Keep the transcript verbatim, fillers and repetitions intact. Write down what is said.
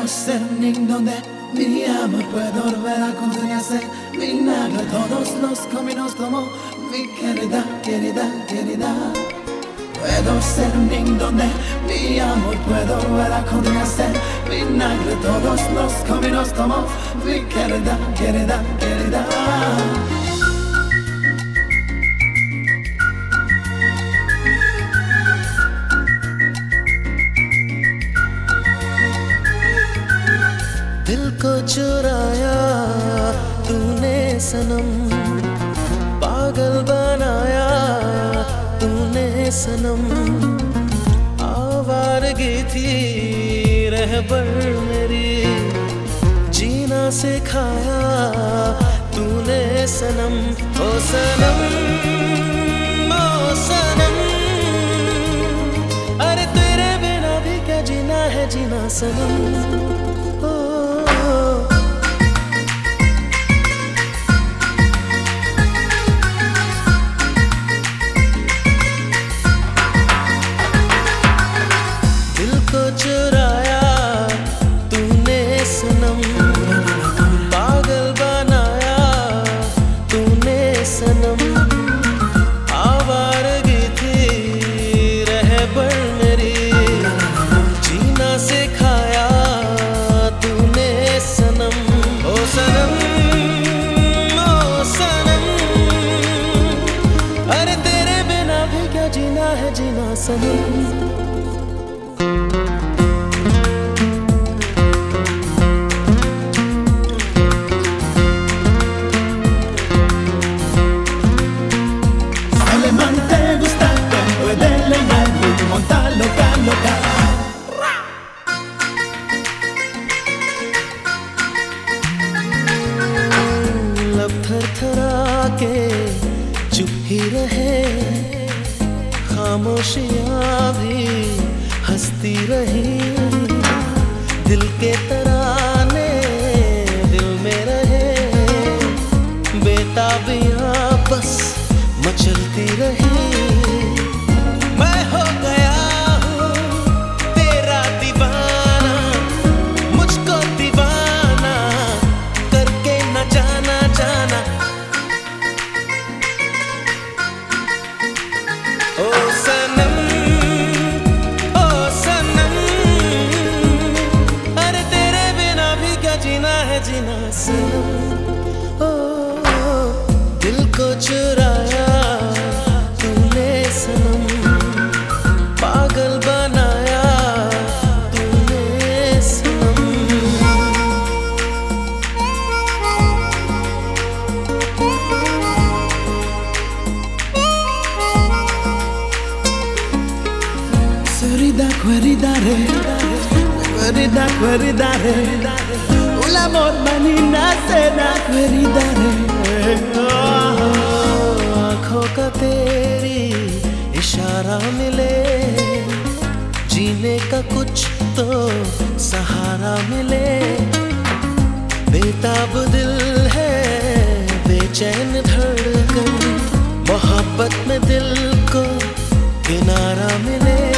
Puedo ser niño donde mi amor puedo volver a consolarse. Vinagre todos los caminos tomó mi querida, querida, querida. Puedo ser niño donde mi amor puedo volver a consolarse. Vinagre todos los caminos tomó mi querida, querida, querida. दिल को चुराया तूने सनम, पागल बनाया तूने सनम। आवारगी थी रहबर मेरी, जीना सिखाया तूने सनम। ओ सनम, ओ सनम, अरे तेरे बिना भी क्या जीना है जीना सनम। चुराया तूने सनम, पागल बनाया तूने सनम। आवारगी थी रहबर मेरी, जीना सिखाया तूने सनम। ओ सनम, ओ सनम, अरे तेरे बिना भी क्या जीना है जीना सनम। लब थरथरा के चुप ही रहे, खामोशियाँ भी हंसती रही। दिल के तराने दिल में रहे, बेताबियाँ बस मचलती रही। मैं हो गया हूँ तेरा दीवाना, मुझको दीवाना करके न जाना जाना। ओ सनम, ओ सनम, अरे तेरे बिना भी क्या जीना है जीना सनम। ओ, ओ दिल को चुराया तूने सनम, पागल बनाया तूने सनम। Sorrida, queridare, querida, queridare, l'amor manina se na queridare। आँखों का तेरी इशारा मिले, जीने का कुछ तो सहारा मिले। बेताब दिल है बेचैन धड़कन, मोहब्बत में दिल को किनारा मिले।